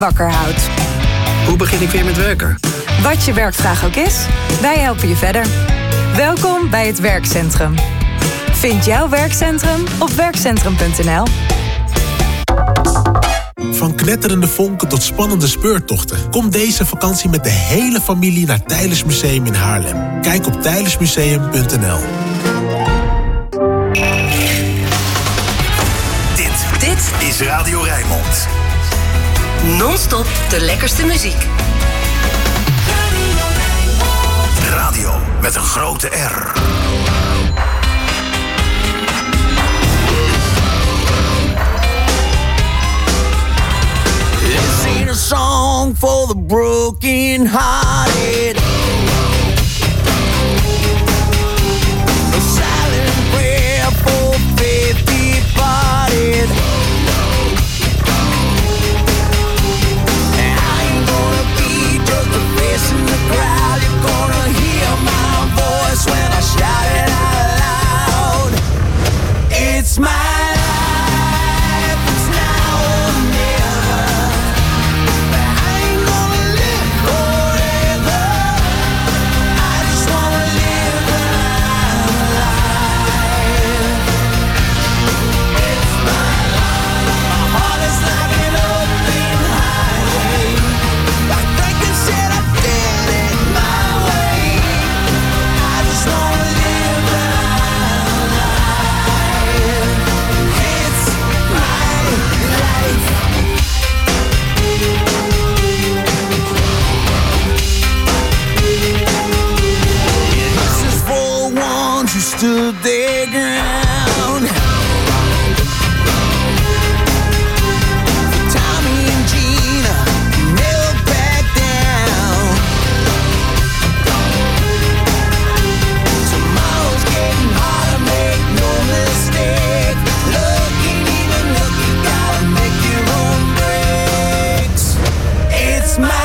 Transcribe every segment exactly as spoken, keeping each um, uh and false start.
wakker houdt. Hoe begin ik weer met werken? Wat je werkvraag ook is, wij helpen je verder. Welkom bij het Werkcentrum. Vind jouw werkcentrum op werkcentrum punt n l. Van knetterende vonken tot spannende speurtochten. Kom deze vakantie met de hele familie naar Teylers Museum in Haarlem. Kijk op tijlersmuseum punt n l. Dit, dit is Radio Rijnmond. Non-stop de lekkerste muziek. Radio met een grote R. This ain't a song for the broken hearted. A silent prayer for faith departed. And I ain't gonna be just a face in the crowd. You're gonna hear my voice when I shout it out loud. It's my stood their ground. Tommy and Gina never back down. Tomorrow's getting harder, make no mistake. Look, ain't even look, you gotta make your own breaks. It's my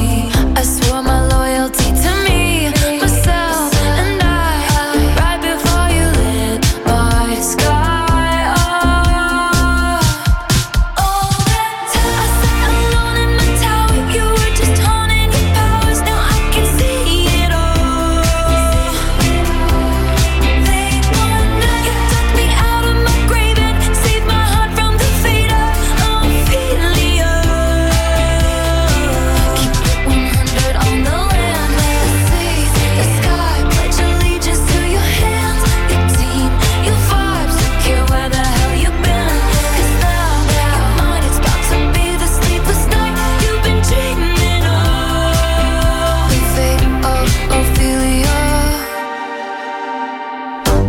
before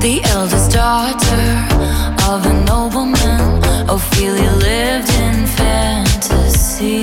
the eldest daughter of a nobleman. Ophelia lived in fantasy,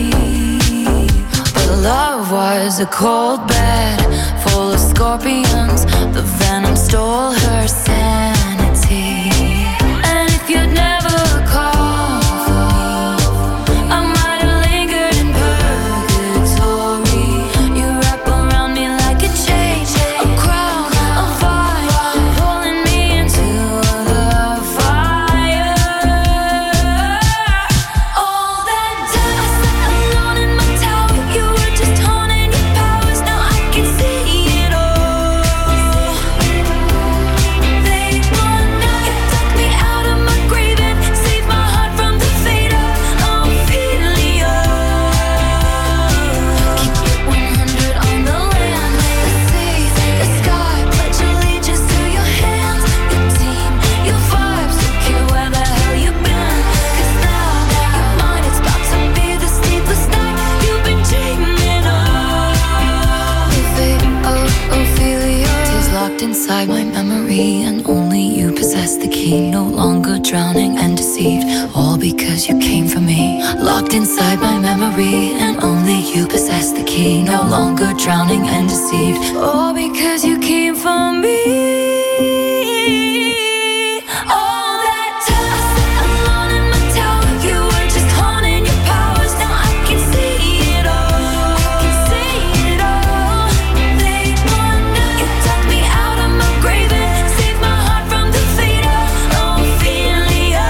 but love was a cold bed full of scorpions. The venom stole her sanity. And if you'd never called for me, I might have lingered in purgatory. You wrap around me like a chain, a crown, a fire, pulling me into the fire. All that time I sat alone in my tower, you were just honing your powers. Now I can see it all. They want now, you took me out of my grave and saved my heart from the fate of Ophelia. Keep it one hundred on the land, the sea, the sky. Pledge allegiance to your hands, your team, your vibes. Don't care where the hell you've been, 'cause now you're mine. It's about to be the sleepless night you've been dreaming of. The fate of Ophelia is locked inside my memory, and only you possess the key. No longer drowning and deceived, all because you came for me. Locked inside my memory, and only you possess the key. No longer drowning and deceived, all because you came for me. All that time I sat alone in my tower, you were just honing your powers. Now I can see it all. I can see it all. They want now, you took me out of my grave and saved my heart from the fate of Ophelia.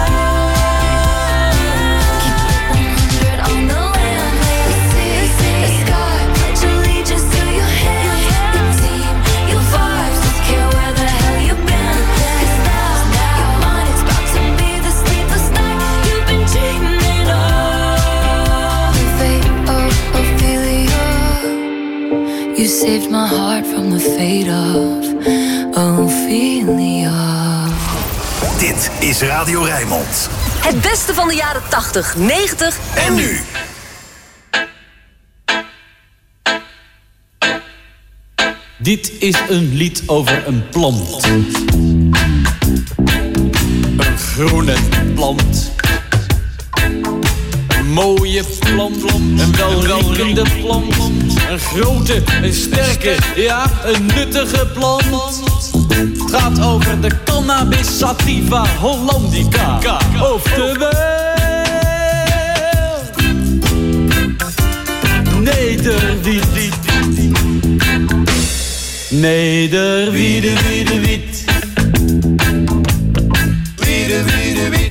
Keep it one hundred on the land, the sea, the sky. Pledge allegiance to your hands, your team, your vibes. Don't care where the hell you've been, 'cause now you're mine. It's about to be the sleepless night you've been dreaming of. The fate of Ophelia. You saved my heart from the fate of Ophelia. Dit is Radio Rijnmond. Het beste van de jaren tachtig, negentig En nu? Dit is een lied over een plant. Een groene plant. Een mooie plant, een welriekende plant. Een grote, een sterke, ja, een nuttige plant. Het gaat over de Cannabis sativa hollandica. Oftewel Nederwiet. Nederwiede, wiede, wiet. Wiede, wiede, wiet.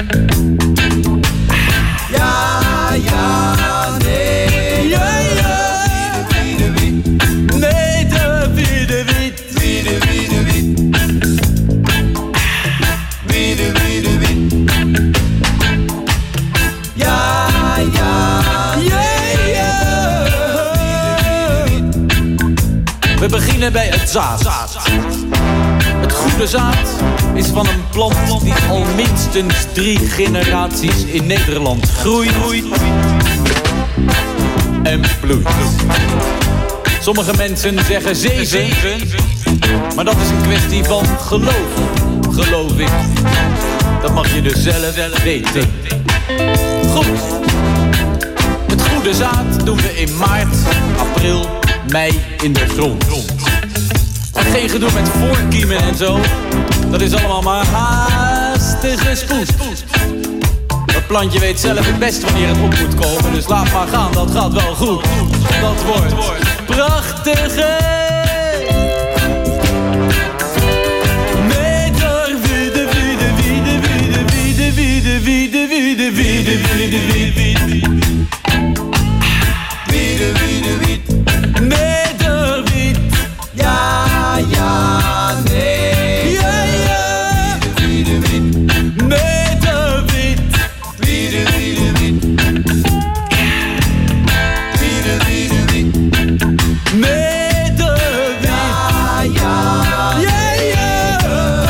Ja, ja, nee. Ja, ja. Wiede, wiede, wiet. Nederwiede, wiet. Wiede, wiede, wiet. Wiede, wiede, wiet. Ja, ja, Yeah, yeah. We beginnen bij het zaad. Het goede zaad is van een plant die al minstens drie generaties in Nederland groeit en bloeit. Sommige mensen zeggen zeven, maar dat is een kwestie van geloof, geloof ik. Dat mag je dus zelf weten. Goed. Het goede zaad doen we in maart, april, mei in de grond. En geen gedoe met voorkiemen en zo. Dat is allemaal maar haastige spoed. Dat plantje weet zelf het best wanneer het op moet komen. Dus laat maar gaan, dat gaat wel goed. Dat wordt prachtig. Meter, wiede, wiede, wiede, wiede, wiede, wiede, wiede, wiede, wiede, wiede, wiede. wiede, wiede, wiet. Nederwiet. Ja, ja, nee. Ja, ja. Wiede, wiede, wiet. Nederwiet. Wiede, wiede, wiet. Wiede, wiede, wiet. Nederwiet. Ja, ja. Ja, ja.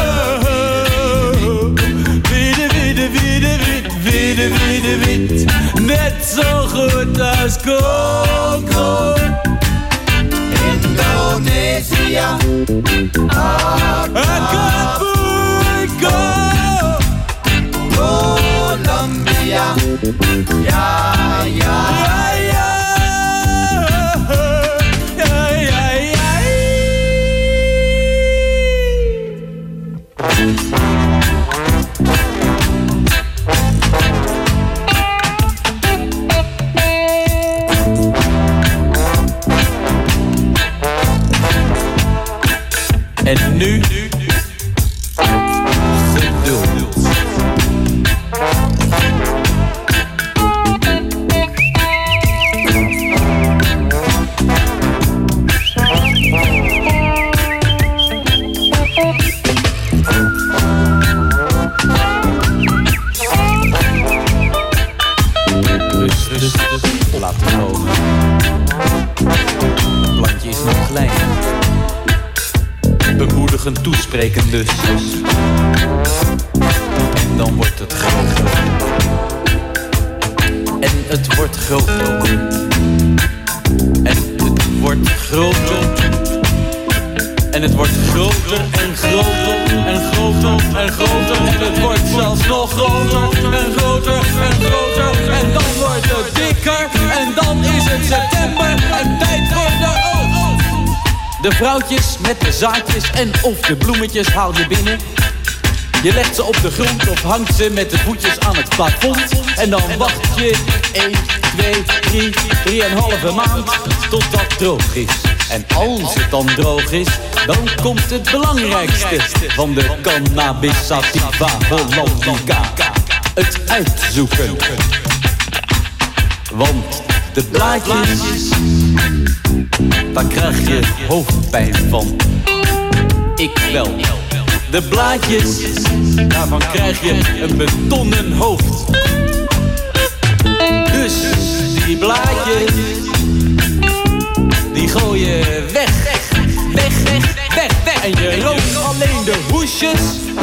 Wiede, wiede, wiede, wiet. Wiede, wiede, wiet. Net zo goed als coco. Indonesië. Ah, Ah, En nu, geduld. Rustig laten komen. Het plantje is nog klein. Bemoedigend toespreken dus. En dan wordt het groter. En het wordt groter. En het wordt groter. En het wordt groter en groter en groter en groter. En het wordt zelfs nog groter en groter en groter. En dan wordt het dikker. En dan is het september en tijd voor de oogst. De vrouwtjes met de zaadjes en of de bloemetjes haal je binnen. Je legt ze op de grond of hangt ze met de voetjes aan het plafond. En dan wacht je één, twee, drie, drieënhalve maand totdat het droog is. En als het dan droog is, dan komt het belangrijkste van de Cannabis sativa hollandica. Het uitzoeken. Want de blaadjes, daar krijg je hoofdpijn van. Ik wel. De blaadjes, daarvan krijg je een betonnen hoofd. Dus die blaadjes, die gooi je weg. Weg, weg, weg, weg. En je rookt alleen de hoesjes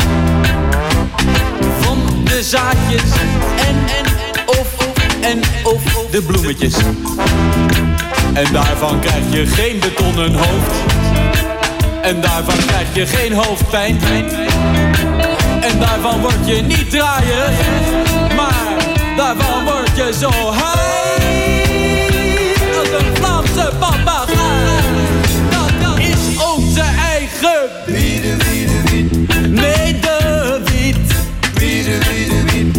van de zaadjes en, en, of, en, of de bloemetjes. En daarvan krijg je geen betonnen hoofd. En daarvan krijg je geen hoofdpijn. En daarvan word je niet draaierig. Maar daarvan word je zo high als een Vlaamse papegaai. Dat is onze eigen Wiede, wiede, wied. Nee, de wiet. Wiede, wiede, wied.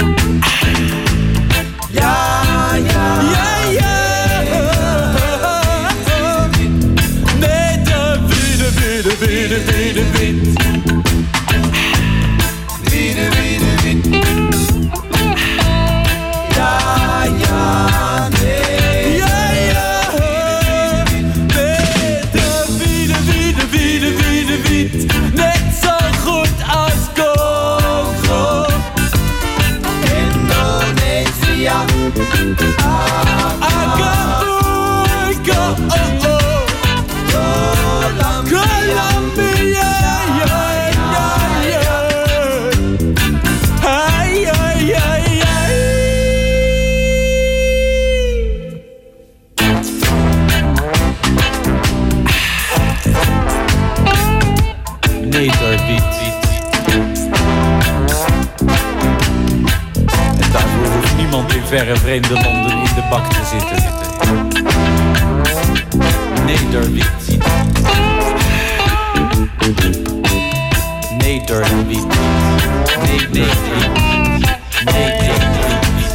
Ja, ja, ja, ja. Wiede, wiede, wiede, wied. Wiede, wiede, wied. Ja, ja, nee. Ja, ja. Nee, de wiede, wiede, wiede, wiede, wied. Net zo goed als Congo. Indonesië. Acapulco. Oh, oh. Colombia, yeah, yeah, yeah. Ay, ay, ay, ay. Nederwiet. En daarvoor hoeft niemand in verre vreemde landen in de bak te zitten. Nederwiet. Nederwiet. Nee, nee, nee. Nee, nee, nee.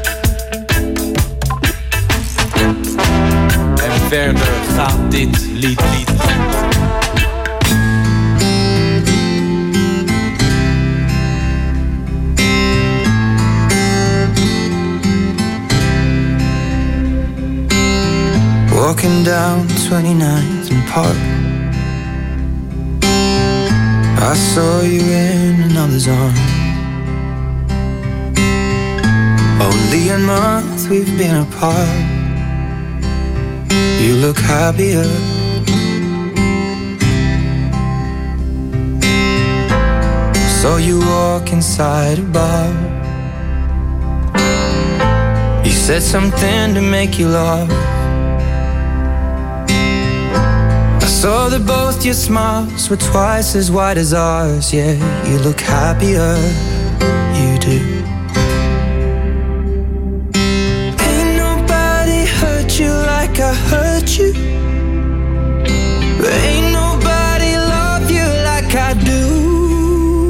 En verder gaat dit lied, lied. Walking down twenty-ninth and Park, I saw you in another's arms. Only a month we've been apart. You look happier. Saw you walk inside a bar. You said something to make you laugh. I saw that both your smiles were twice as wide as ours. Yeah, you look happier, you do. Ain't nobody hurt you like I hurt you. Ain't nobody love you like I do.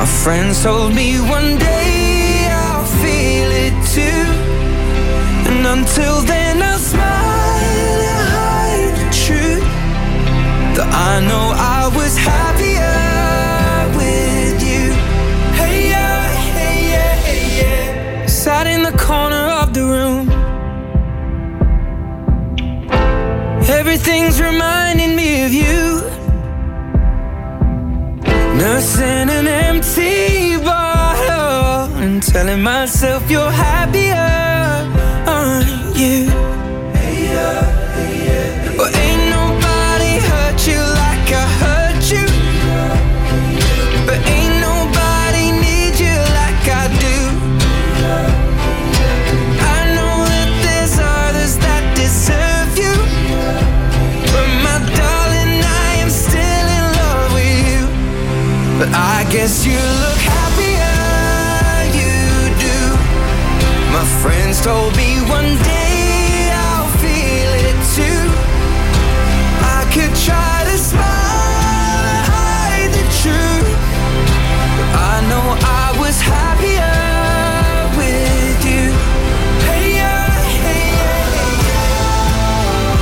My friends told me one day I'll feel it too, and until then I'll smile and hide the truth that I know I was happier with you. Hey yeah, hey yeah, hey yeah. Sat in the corner of the room, everything's reminding me of you. Nursing an empty bottle and telling myself you're happier, aren't you? Hey yeah, hey yeah. Well, ain't nobody hurt you like I hurt you, but ain't nobody need you like I do. I know that there's others that deserve you, but my darling, I am still in love with you. But I guess you look happier, you do. My friends told me one day I'll feel it too. I could try to smile and hide the truth, but I know I was happier with you. Hey yeah, hey yeah, hey yeah.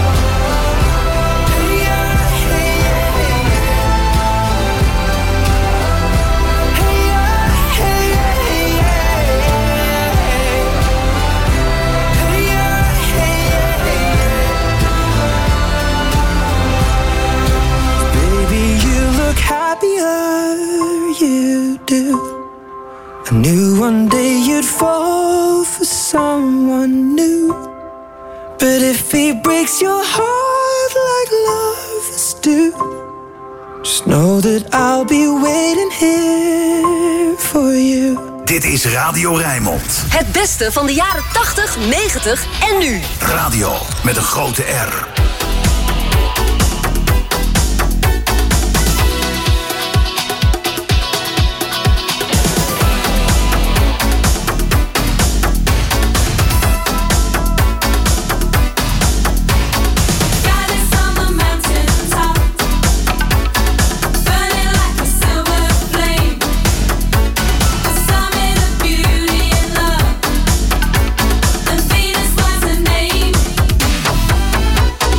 Hey yeah, hey yeah, hey yeah. Hey yeah, hey yeah, hey yeah. Hey yeah, hey yeah, hey yeah. Baby, you look happier, you do. I knew one day you'd fall for someone new, but if he breaks your heart like lovers do, just know that I'll be waiting here for you. Dit is Radio Rijnmond. Het beste van de jaren tachtig, negentig en nu. Radio met een grote R. Venus was her name.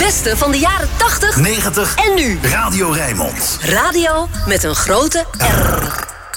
beste van de jaren tachtig, negentig en nu. Radio Rijnmond. Radio met een grote R.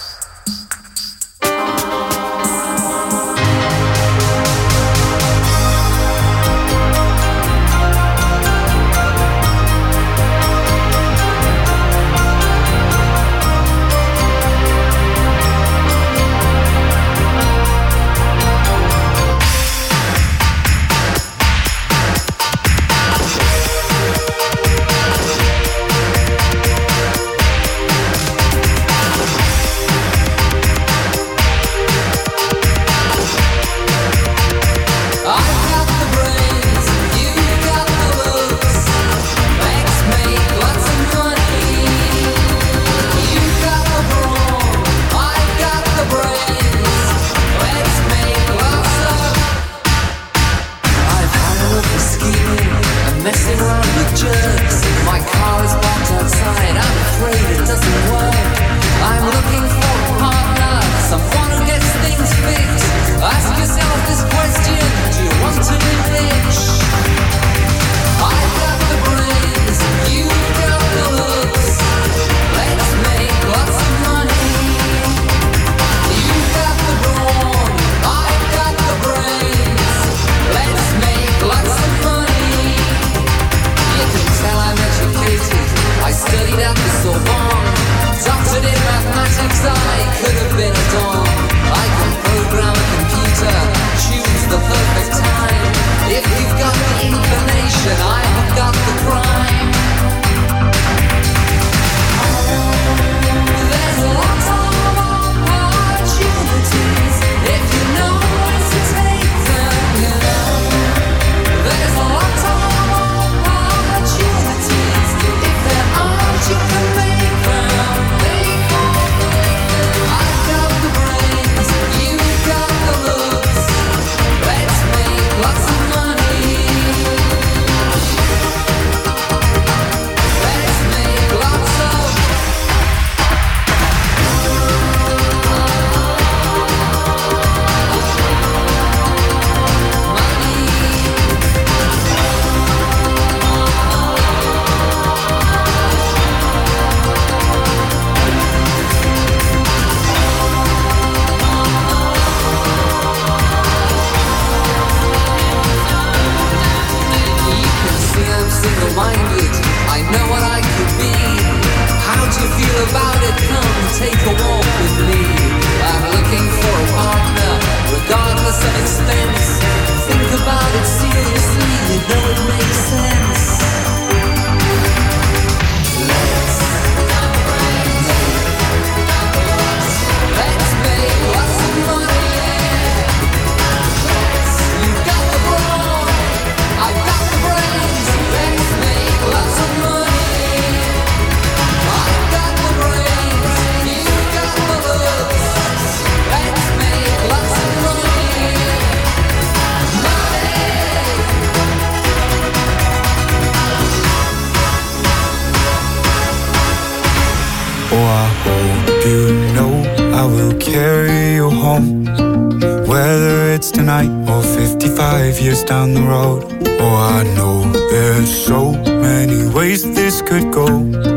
Years down the road. Oh, I know there's so many ways this could go.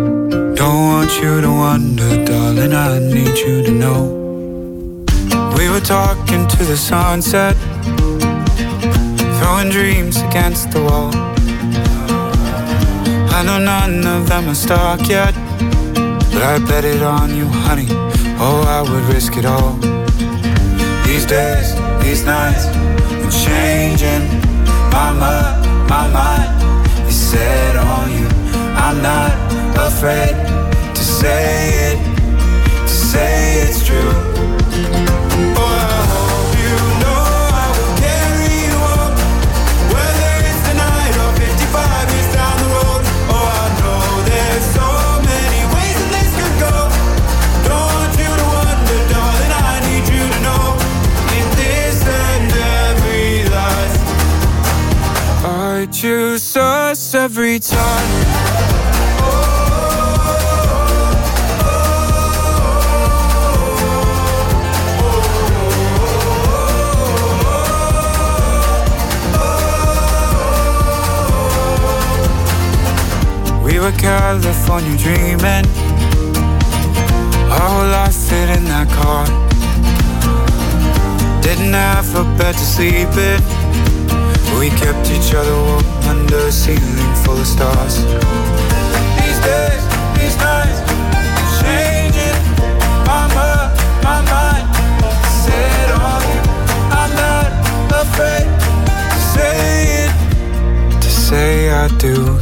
Don't want you to wonder, darling, I need you to know. We were talking to the sunset, throwing dreams against the wall. I know none of them are stuck yet, but I bet it on you, honey. Oh, I would risk it all. These days, these nights, changing my mind, my mind is set on you. I'm not afraid to say it, to say it's true. Oh, I hope you know I will carry you up, whether it's tonight or fifty-five years down the road. Oh, I know there's so many ways that this could go. Don't want you to wonder, darling, I need you to know. In this and every life, I choose us every time. were California dreaming. Our whole life fit in that car. Didn't have a bed to sleep in. We kept each other warm under a ceiling full of stars. These days, these nights, changing. I'm up, my mind set on you. I'm not afraid to say it, to say I do.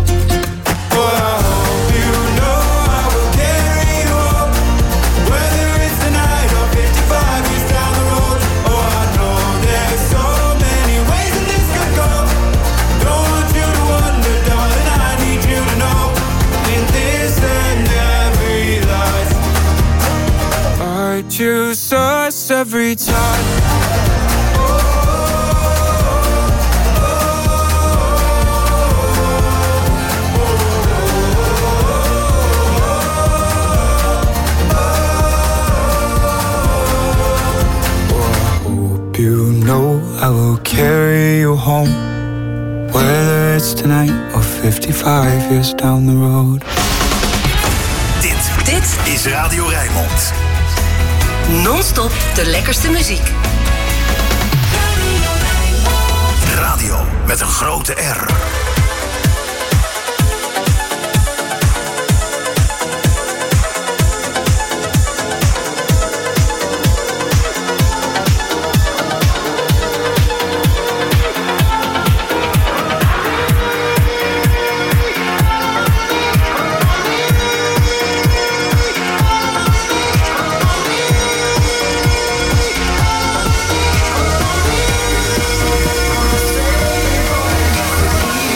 Choose us every time. You know I will carry you home, whether it's tonight or fifty-five years down the road. Dit, dit is Radio Rijnmond. Non-stop de lekkerste muziek. Radio met een grote R. Say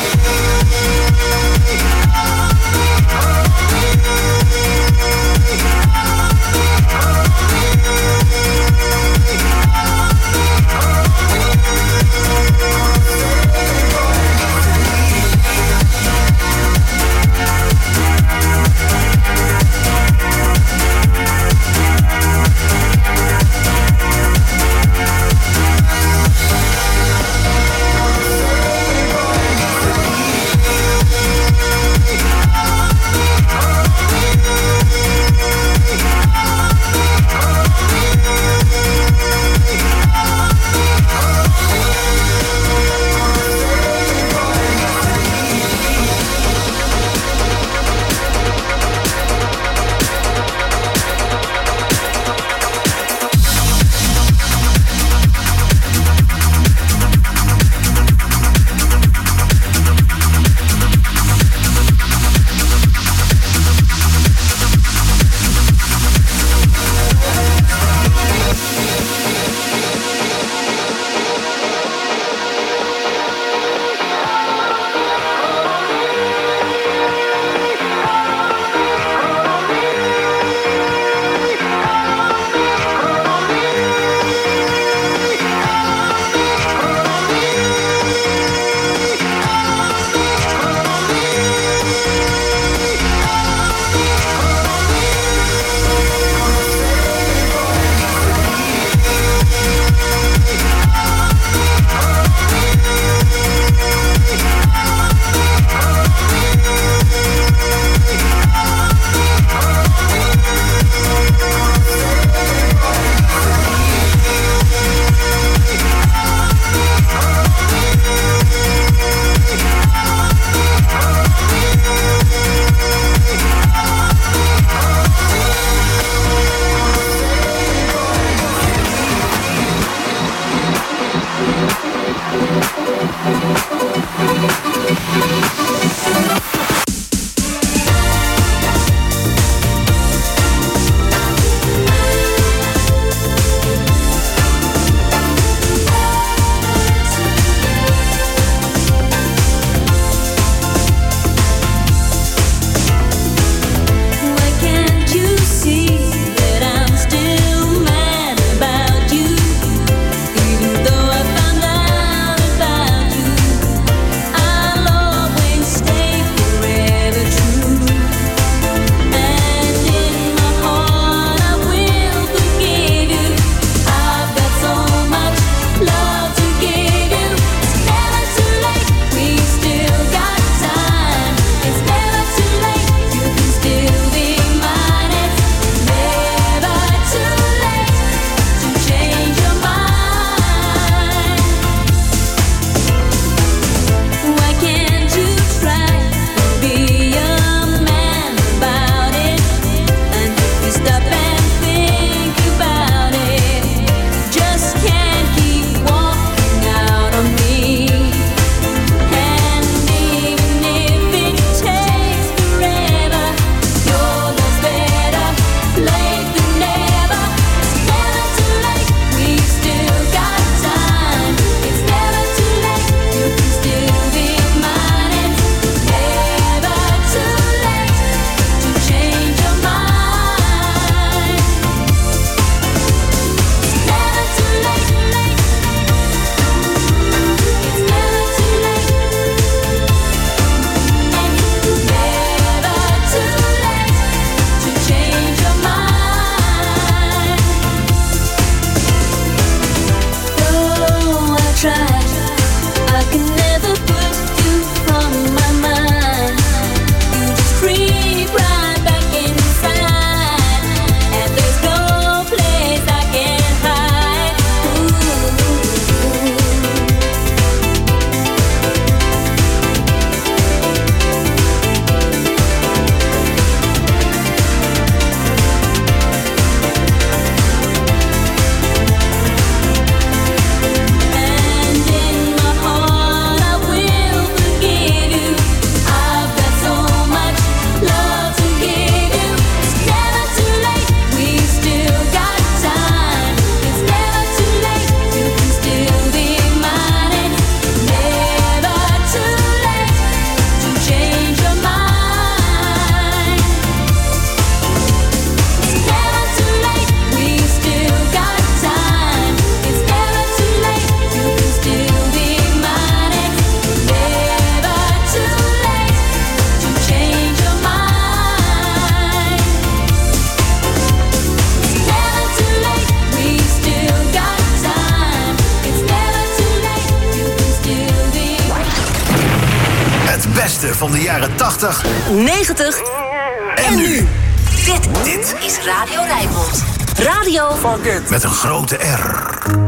beste van de jaren tachtig, negentig en nu. Dit, dit is Radio Rijnmond. Radio Fuck it. Met een grote R.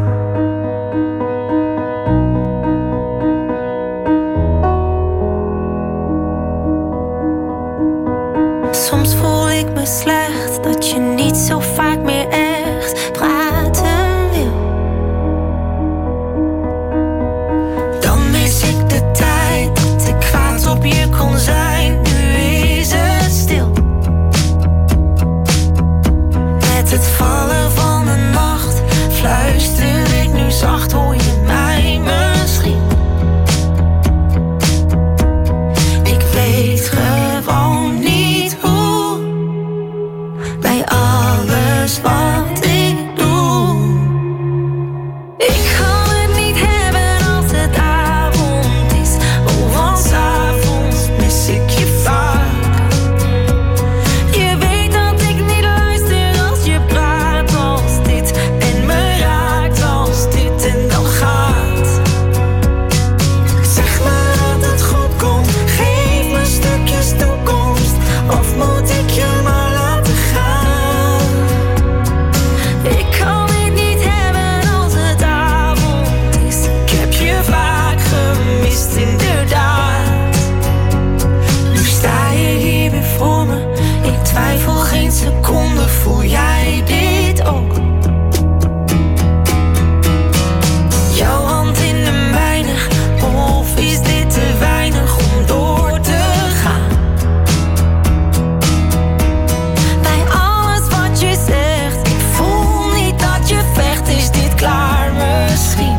Soms voel ik me slecht dat je niet zo vaak meer echt praten wil. Dan mis ik de tijd dat ik kwaad op je kon zijn. Nu is het stil. Met het vallen van de nacht fluister ik nu zacht, hoor je mij misschien? Ik weet gewoon niet hoe, bij alles wat ik doe. Ik kan het niet hebben als het avond is, oh, want 's avonds mis ik je vaak. Je weet dat ik niet luister als je praat als dit en me raakt als dit en dan gaat. Zeg maar dat het goed komt, geef me stukjes toekomst, of moet ik je maar laten gaan? Ik kan het niet hebben als het avond is, ik heb je vaak gemist inderdaad. Nu sta je hier weer voor me, ik twijfel geen seconde, voel jij dit ook? Jouw hand in de mijne, of is dit te weinig om door te gaan? Bij alles wat je zegt, ik voel niet dat je vecht, is dit klaar misschien?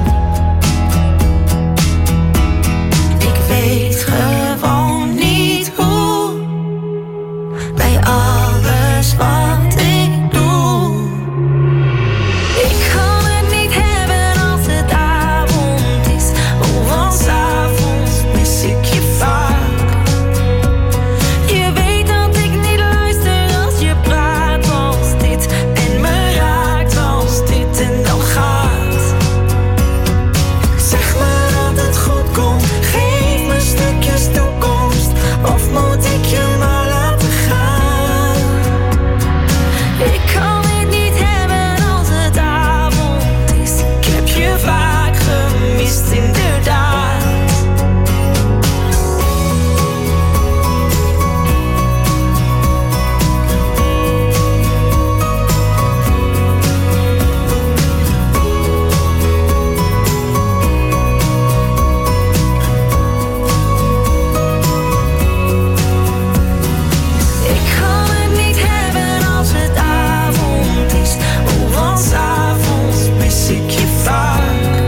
Ik weet gewoon niet hoe, bij alles wat ik doe. Ik kan het niet hebben als het avond is, oh, want 's avonds mis ik je vaak. Je weet dat ik niet luister als je praat als dit en me raakt als dit en dan gaat. Zeg maar dat het goed komt, geef me stukjes toekomst, of moet ik je maar laten gaan? Ik kan het niet hebben als het avond is, ik heb je vaak gemist inderdaad. Ik kan het niet hebben als het avond is, oh, want 's avonds mis ik je vaak.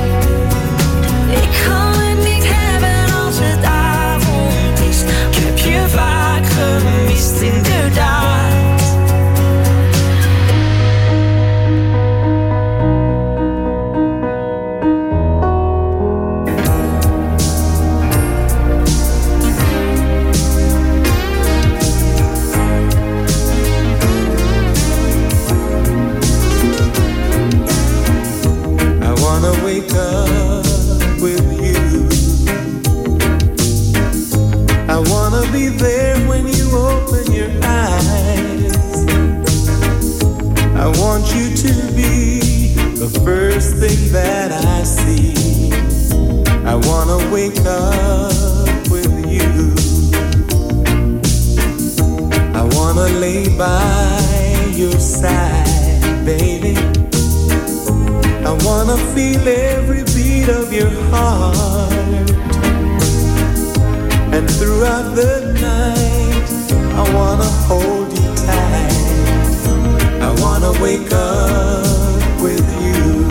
Ik kan het niet hebben als het avond is, ik heb je vaak gemist inderdaad. I wanna wake up with you. I wanna be there when you open your eyes. I want you to be the first thing that I see. I wanna wake up with you. I wanna lay by your side, baby. I wanna feel every beat of your heart. And throughout the night, I wanna hold you tight. I wanna wake up with you.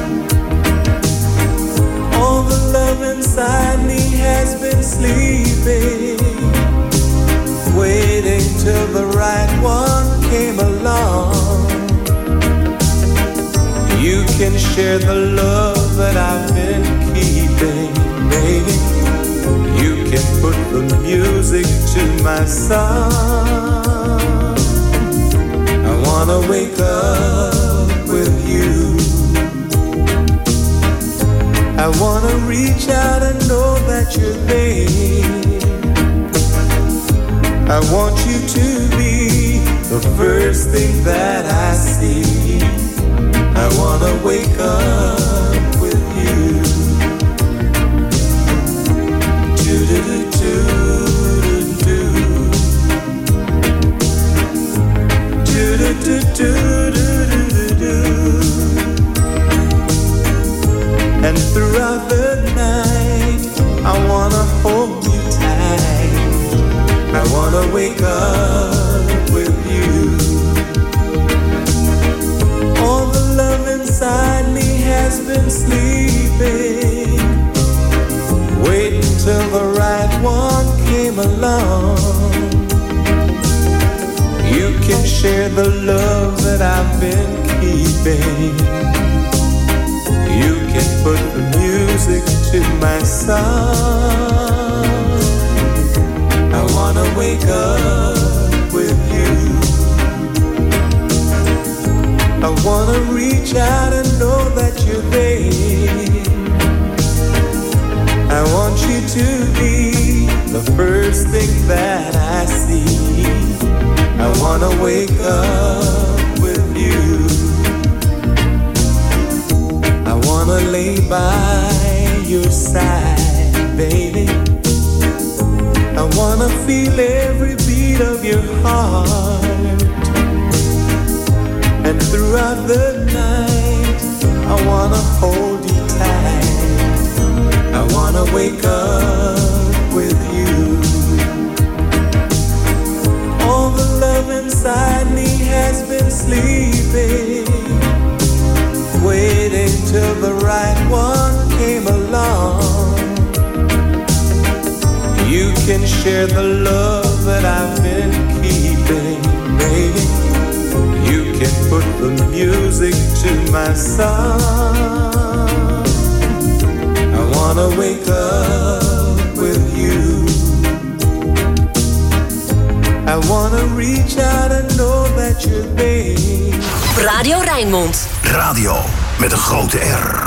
All the love inside me has been sleeping, waiting till the right one came along. You can share the love that I've been keeping, baby. You can put the music to my song. I wanna wake up with you. I wanna reach out and know that you're there. I want you to be the first thing that I see. I wanna wake up with you. Do-do-do-do-do-do. Do-do-do-do-do-do-do. And throughout the night, I wanna hold you tight. I wanna wake up with you. All the love inside me has been sleeping, waiting till the right one came along. You can share the love that I've been keeping. You can put the music to my song. I wanna wake up with you. I wanna reach out and know that you're there. I want you to be the first thing that I see. I wanna wake up with you. I wanna lay by your side, baby. I wanna feel every beat of your heart. And throughout the night, I wanna hold you tight. I wanna wake up with you. All the love inside me has been sleeping, waiting till the right one came along. You can share the love that I've been keeping, baby. You can put the music to my song. I wanna wake up with you. I wanna reach out and know that you're there. Radio Rijnmond. Radio met een grote R.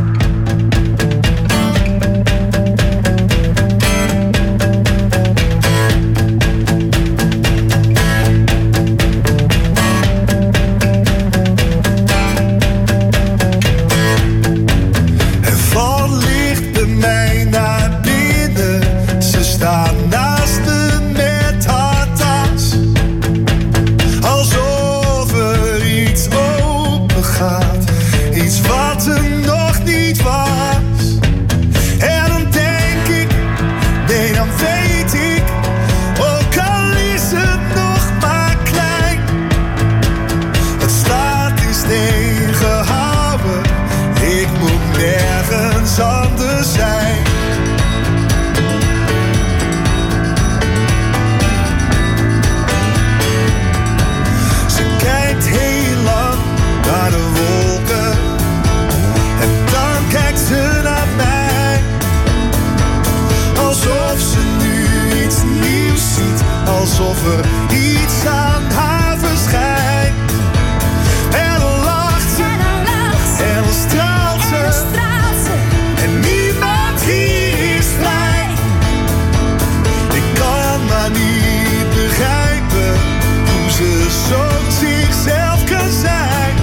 Alsof er iets aan haar verschijnt. En dan lacht ze, en dan, lacht ze, en dan straalt ze, en dan straalt ze. En niemand hier is vrij. Ik kan maar niet begrijpen hoe ze zo zichzelf kan zijn.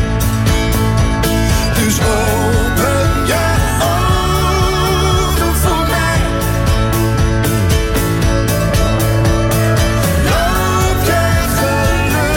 Dus open je ogen voor mij. Loop je geluk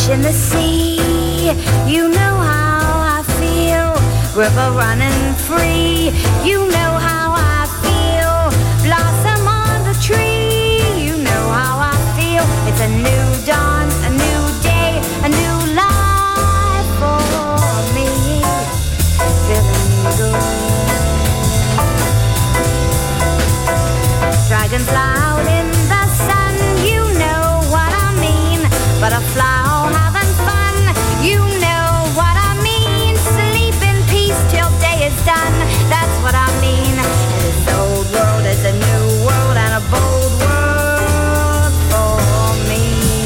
in the sea. You know how I feel. River running free. You know how I feel. Blossom on the tree. You know how I feel. It's a new dawn, a new day, a new life for me. Feeling good. Dragonfly out in the sun. You know what I mean. Butterfly all having fun. You know what I mean. Sleep in peace till day is done. That's what I mean. And this old world is a new world and a bold world for me.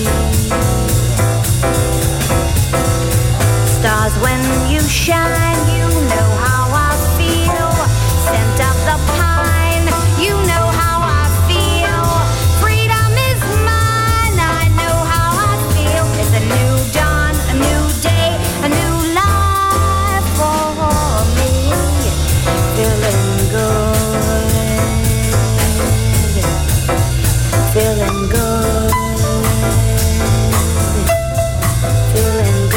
Stars, when you shine, you know how I feel. Scent of the pine, you know how I feel. Freedom is mine, I know how I feel. It's a new dawn, a new day, a new life for me. Feeling good, feeling good, feeling good.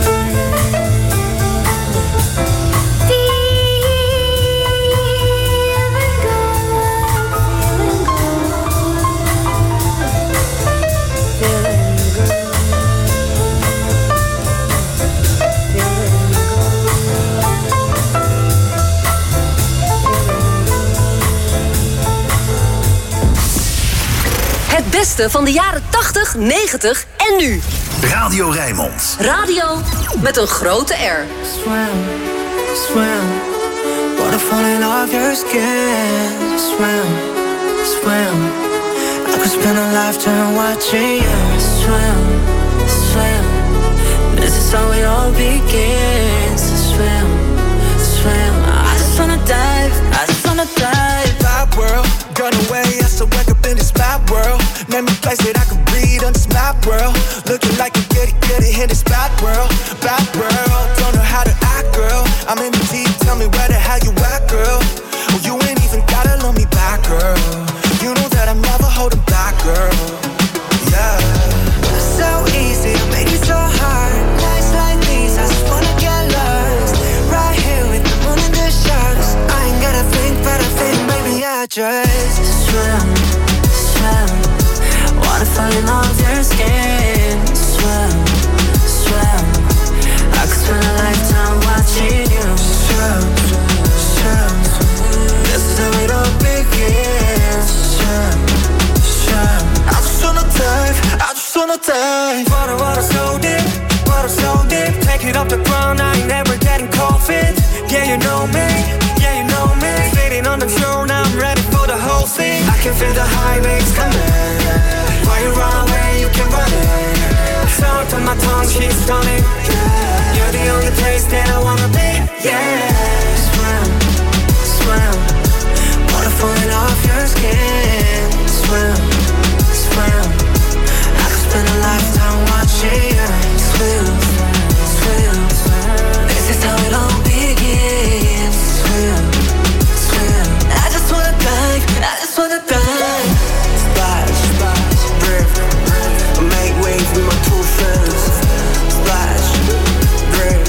Het beste van de jaren tachtig, negentig en nu. Radio Rijnmond. Radio met een grote R. Swim, swim, water falling off your skin. Swim, swim, I could spend a lifetime watching you. Swim, swim, this is how it all begins. Swim, swim, I just wanna dive, I just wanna dive. Bad world, gun away, I still wake up in this bad world. Name a place that I can breathe on this map world. Looking like a goody goody in this bad world. Bad world, don't know how to act, girl. I'm in the deep, tell me where the hell you at, girl. Oh, you ain't even gotta love me back, girl. You know that I'm never holding back, girl. Yeah. So easy, make it so hard. Nights like these, I just wanna get lost. Right here with the moon and the stars. I ain't gotta think, but I think maybe I just swim, swim. Water falling off your skin. Swim, swim. I could spend a lifetime watching you. Swim, swim. This is how it all begins. Swim, swim. I just wanna dive, I just wanna dive. Water, water so deep, water so deep. Take it off the ground, I ain't never getting cold feet. Yeah, you know me, yeah, you know me. Sitting on the throne, I'm ready for the whole thing. I can feel the high waves coming. Why you run away, you can run it. Sound on my tongue, she's stunning. You're the only place that I wanna be, yeah. Swim, swim. Water falling off your skin. Swim, swim. I could spend a lifetime watching you. Swim, swim. This is how it all begins. Swim, swim. I just wanna dive, I just wanna dive. Splash, splash, rip, make waves with my two friends. Splash, rip,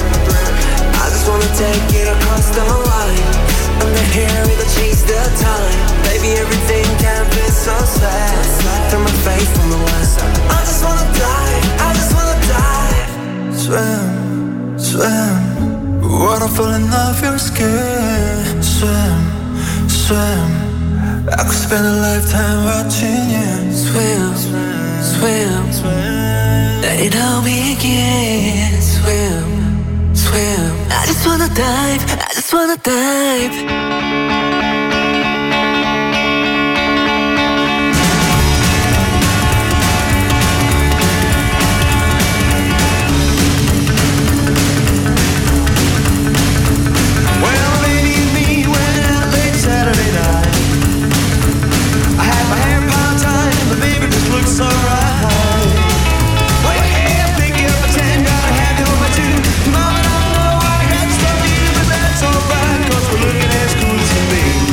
I just wanna take it across the line. Under here we gon' chase the time. Baby, everything can be so sad. Turn my face from the west. I just wanna dive, I just wanna dive. Swim, swim. Water falling off your skin. Swim, swim. I could spend a lifetime watching you. Swim, swim, swim. Let it all begin. Swim, swim. I just wanna dive, I just wanna dive. Well, lady, me went out late Saturday night. I had my hair part-time, but baby, this looks alright. Well, hey, I think you're a ten, gotta have you over two. Mama, I don't know I had to stop you, but that's alright, 'cause we're looking as cool as can be.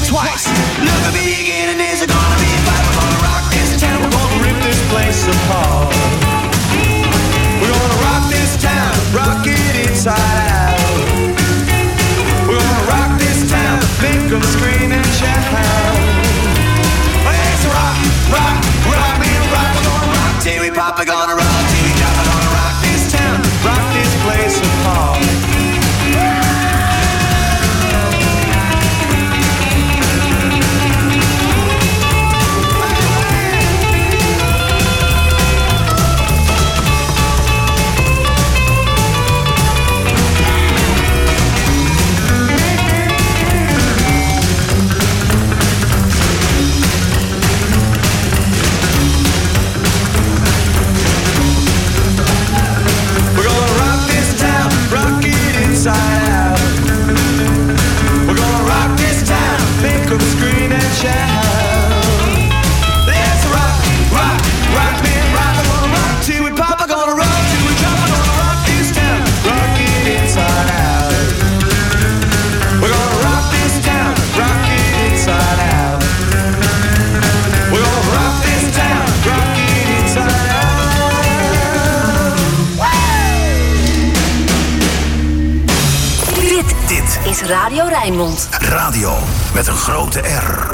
twice. Look at me again and there's gonna be a fight. We're gonna rock this town, we're gonna rip this place apart. We're gonna rock this town, rock it inside out. We're gonna rock this town, make them scream and shout. Let's rock, rock, rock me, rock. We're gonna rock till we pop, we're gonna rock till we drop. We're gonna rock this town, rock this place apart. Inside out. We're gonna rock this town, make them scream and shout. Let's rock, rock, rock me, rock. We're gonna rock till we pop, we're gonna rock till we drop. We're gonna rock this town, rock it inside out. We're gonna rock this town, rock it inside out. We're gonna rock this town, rock it inside out. Dit is Radio Rijnmond. Radio met een grote R.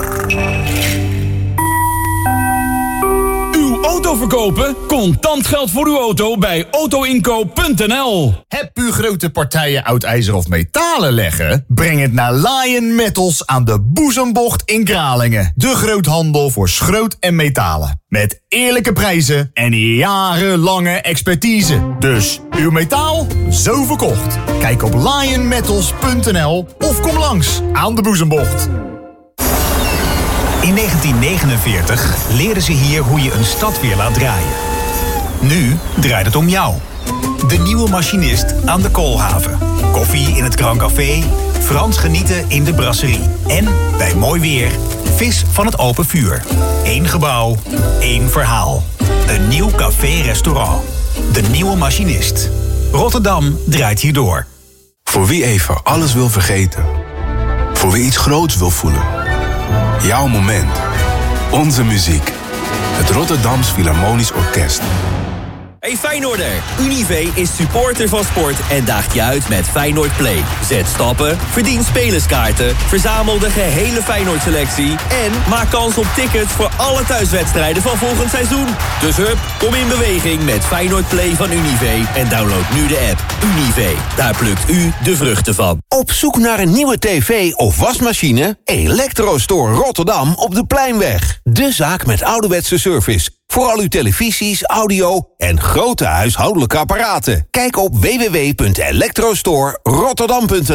Uw auto verkopen? Contant geld voor uw auto bij autoinkoop punt n l. Heb u grote partijen oud ijzer of metalen leggen? Breng het naar Lion Metals aan de Boezembocht in Kralingen. De groothandel voor schroot en metalen. Met eerlijke prijzen en jarenlange expertise. Dus uw metaal, zo verkocht. Kijk op lion metals punt n l of kom langs aan de Boezembocht. In negentien negenenveertig leerden ze hier hoe je een stad weer laat draaien. Nu draait het om jou. De nieuwe machinist aan de Koolhaven. Koffie in het Grand Café, Frans genieten in de brasserie. En, bij mooi weer, vis van het open vuur. Eén gebouw, één verhaal. Een nieuw café-restaurant. De nieuwe machinist. Rotterdam draait hierdoor. Voor wie even alles wil vergeten. Voor wie iets groots wil voelen. Jouw moment. Onze muziek. Het Rotterdams Philharmonisch Orkest. Hey Feyenoorder, Unive is supporter van sport en daagt je uit met Feyenoord Play. Zet stappen, verdien spelerskaarten, verzamel de gehele Feyenoord-selectie en maak kans op tickets voor alle thuiswedstrijden van volgend seizoen. Dus hup, kom in beweging met Feyenoord Play van Unive en download nu de app. Unive, daar plukt u de vruchten van. Op zoek naar een nieuwe tv of wasmachine? Electrostore Rotterdam op de Pleinweg. De zaak met ouderwetse service. Voor al uw televisies, audio en grote huishoudelijke apparaten. Kijk op w w w punt electrostore rotterdam punt n l.